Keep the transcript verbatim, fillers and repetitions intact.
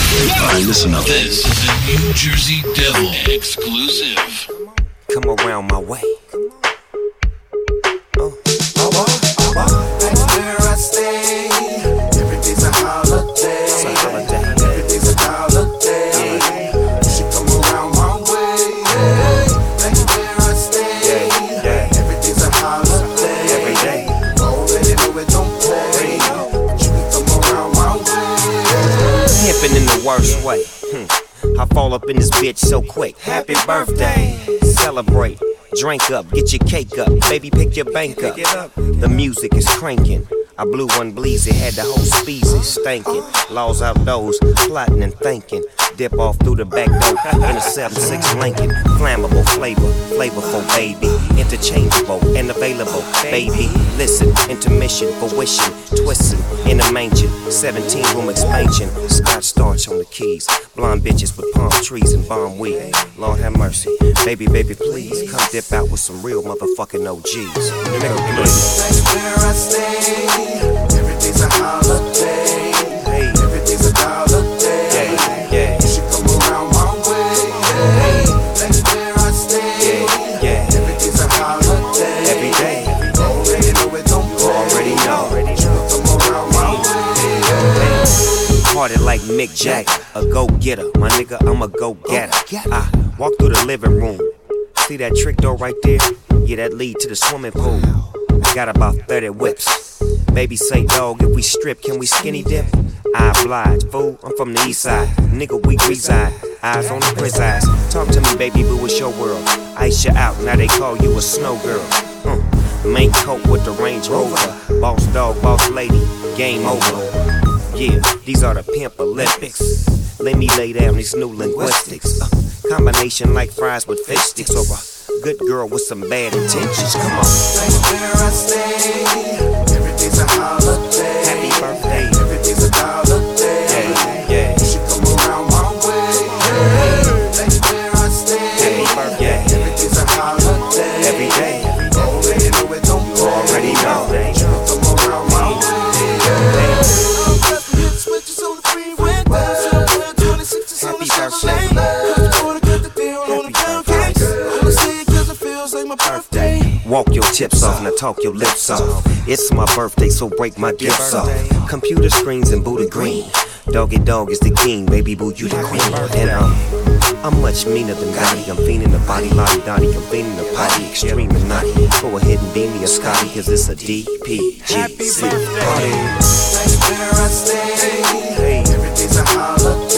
Alright, listen up. This is a New Jersey Devil exclusive. Come around my way. Oh, oh, oh, oh. That's where I stay. Every day's a holiday. It's a holiday. Every day's a holiday. You should come around my way. That's where I stay. Yeah, yeah. Every day's a holiday. Every day. Already know it don't play. You can come around my way. Pimping in the worst way. Hmm. I fall up in this bitch so quick. Happy birthday. Celebrate. Drink up, get your cake up, baby pick your bank up. The music is cranking. I blew one bleezy, had the whole species stankin'. Laws outdoors, plotting and thinking. Dip off through the back door in a seven six Lincoln. Flammable flavor, flavorful baby. Interchangeable and available, baby. Listen, intermission for wishing, twisting in a mansion. seventeen room expansion, scotch starch on the keys. Blonde bitches with palm trees and bomb weed. Lord have mercy, baby, baby, please come dip out with some real motherfucking O Gs. That's where I stay. Every day's a holiday. Hey. Every day's a holiday. Yeah, yeah. You should come around my way. Hey. That's where I stay. Yeah, yeah. Every day's a holiday. Every day. Already know it don't play. Already know. You should come around my way. Party like Mick Jagger, a go-getter. My nigga, I'm a go-getter. I walk through the living room. See that trick door right there? Yeah, that lead to the swimming pool. I got about thirty whips. Baby say, dog, if we strip, can we skinny dip? I oblige, fool, I'm from the east side. Nigga, we reside. Eyes on the prison eyes. Talk to me, baby boo, it's your world. Ice you out, now they call you a snow girl. Uh, main coat with the Range Rover. Boss dog, boss lady, game over. Yeah, these are the pimp Olympics. Let me lay down these new linguistics. Uh, combination like fries with fish sticks or a good girl with some bad intentions. Come on. That's where I stay. Every day's a holiday. Happy birthday. Every day's a holiday. Yeah, yeah. You should come around my way. Hey. That's where I stay. Happy birthday. Every day's a holiday. Every day. Already know it don't play. Already know. You should come around my way. Switches on the freeway. twenty-six on the Chevrolet. Walk your tips off, now talk your lips off. It's my birthday, so break my gifts off. Computer screens and booty green. Doggy dog is the king, baby boo, you the queen. And um, I'm much meaner than Gotti. I'm fiending the body, lottie dotty. I'm fiending the potty, extreme and naughty. Go ahead and beam me a Scotty, cause it's a D P G C party. That's where I stay. Every day's a holiday.